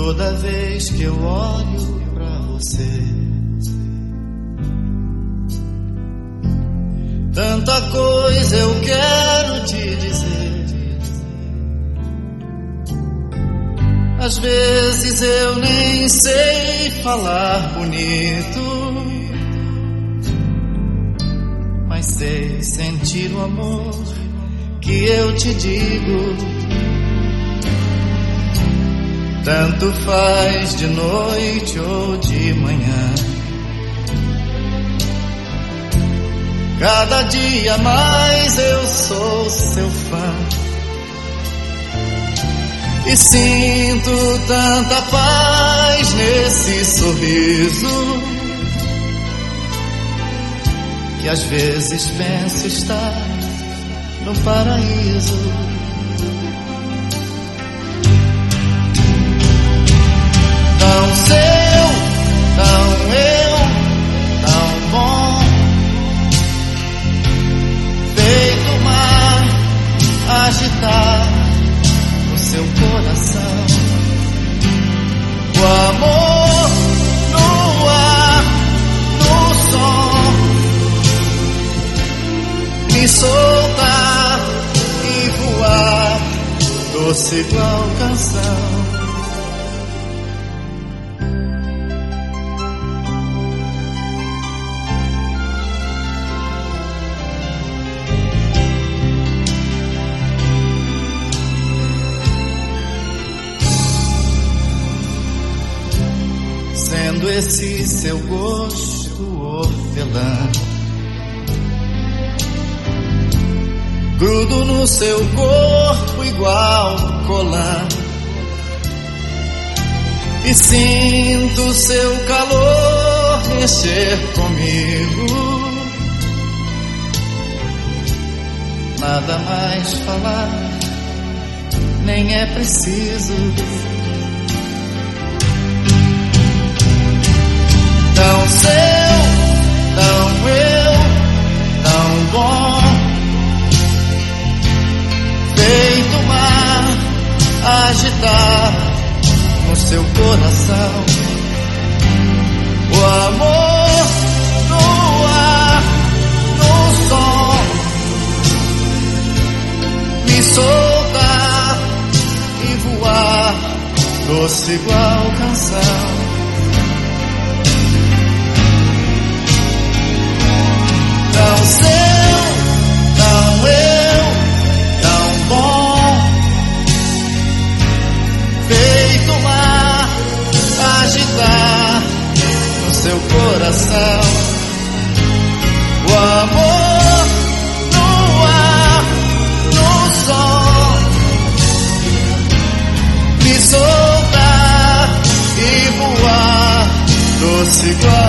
toda vez que eu olho pra você. Tanta coisa eu quero te dizer. Às vezes eu nem sei falar bonito, mas sei sentir o amor que eu te digo. Tanto faz de noite ou de manhã, cada dia mais eu sou seu fã. E sinto tanta paz nesse sorriso, que às vezes penso estar no paraíso. Tão seu, tão eu, tão bom, feito o mar agitar no seu coração. O amor no ar, no som, me soltar e voar, doce igual canção. Sendo esse seu gosto hortelã, grudo no seu corpo igual colã, e sinto seu calor mexer comigo. Nada mais falar, nem é preciso. Tão seu, tão eu, tão bom, feito o mar agitar no seu coração. O amor no ar, no som, me soltar e voar, doce igual canção. Tão seu, tão eu, tão bom, feito o mar agitar no seu coração. O amor no ar, no som, me soltar e voar, doce igual